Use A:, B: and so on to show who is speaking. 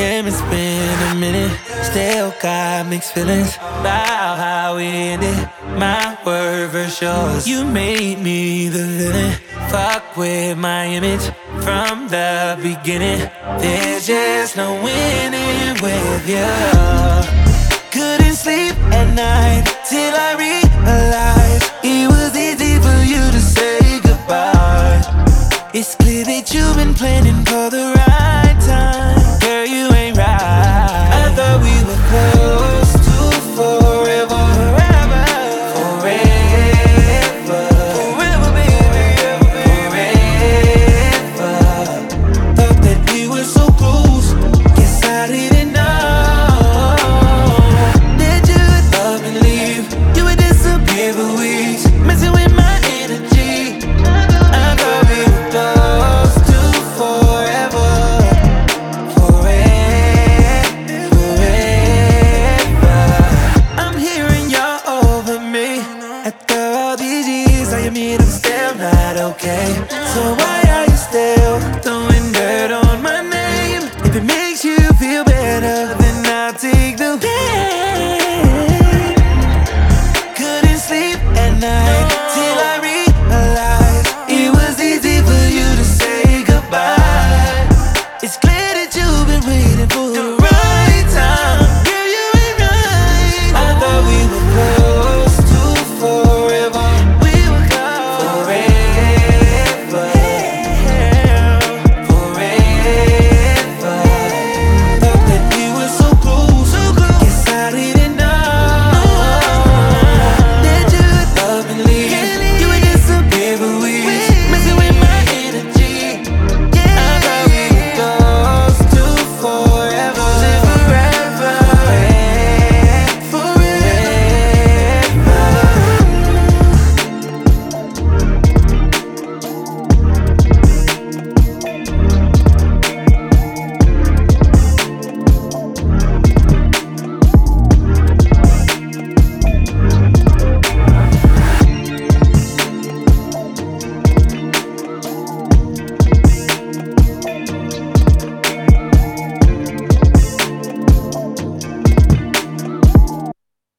A: Damn, it's been a minute. Still got mixed feelings about how we ended. My word versus yours. You made me the villain. Fuck with my image from the beginning. There's just no winning with you. Couldn't sleep at night till I